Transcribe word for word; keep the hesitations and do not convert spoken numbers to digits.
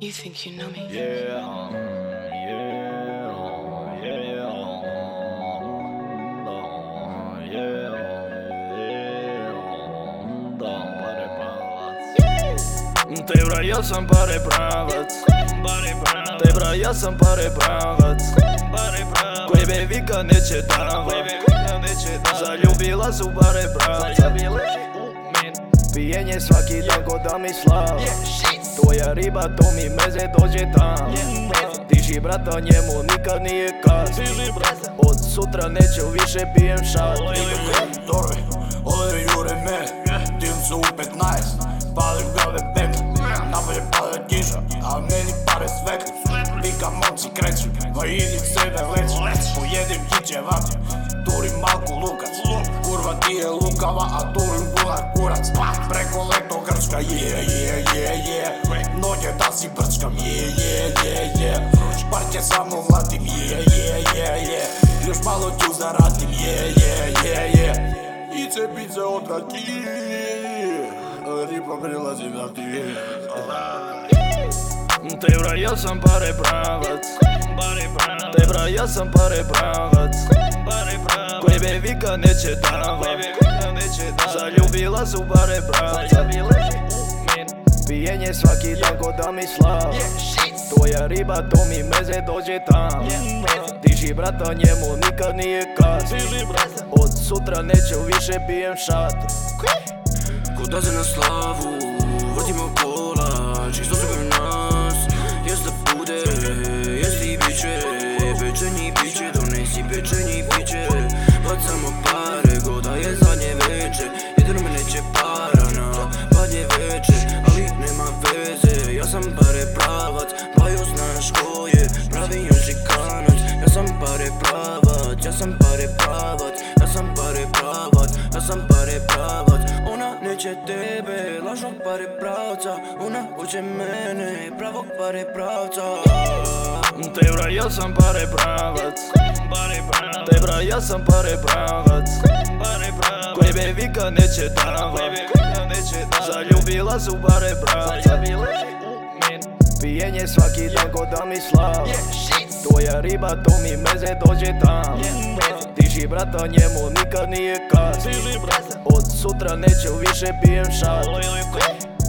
You think you know me? Yeah, yeah, yeah, yeah, yeah, pare pravac. Te bra, ja sam pare pravac. Te bra, ja sam pare pravac. Koji me vikad neće davat. Zaljubila su pare pravca. Pijenje svaki dan ko da mi slava. Tvoja riba, to mi meze dođe tam. Diži brata, njemu nikad nije kasno. Od sutra neću više pijem šat. Dore, ove jure me, dim su u petnaest. Palim glave bek, napolje pale kiša, a meni pare svekli. Vika momci kreću, ma idi sebe leći. Pojedim hiće vati, turim malku lukac. Kurva ti je lukava, a turim bunar kurac. Preko leto Grčka, je, je, je, je. Noge da si brčkam, je, je, je, je. Parke samo vlatim, je, je, je, je. Još malo ću zaratim, je, je, je, je. Ice pice od rakije, riba prilazi na ti. Te bra, ja sam pare pravac. Te bra, ja sam pare pravac. Koji me vikad neće davat. Zaljubila su pare pravca. Pijenje svaki dan ko da mi slava. Tvoja riba, to mi meze dođe tam. Diži brata, njemu nikad nije kasno. Od sutra neću više pijem šat. Ko da se na slavu, vrtimo kola, čisto sve kao nas. Jest da bude, jest i biće, pečenji piće, donesi pečenji piće. Bacamo pare, ko da je zadnje veče, jedino me neće para na badnje veče. Ali nema veze, ja sam pare pravac, pa još znaš ko je pravi jožikanac. Ja sam pare pravac, ja sam pare pravac, ja sam pare pravac, ja sam pare pravac. Ona neće tebe, lažnog pare pravca, ona hoće mene, pravog pare pravca. Te bra, ja sam pare pravac. Te bra, ja sam pare pravac. Koji me vikad neće davat. Zaljubila su pare pravca. Pijenje svaki dan ko da mi slava. Tvoja riba, to mi meze dođe tam. Diži brata, njemu nikad nije kasno. Od sutra neću više pijem šat.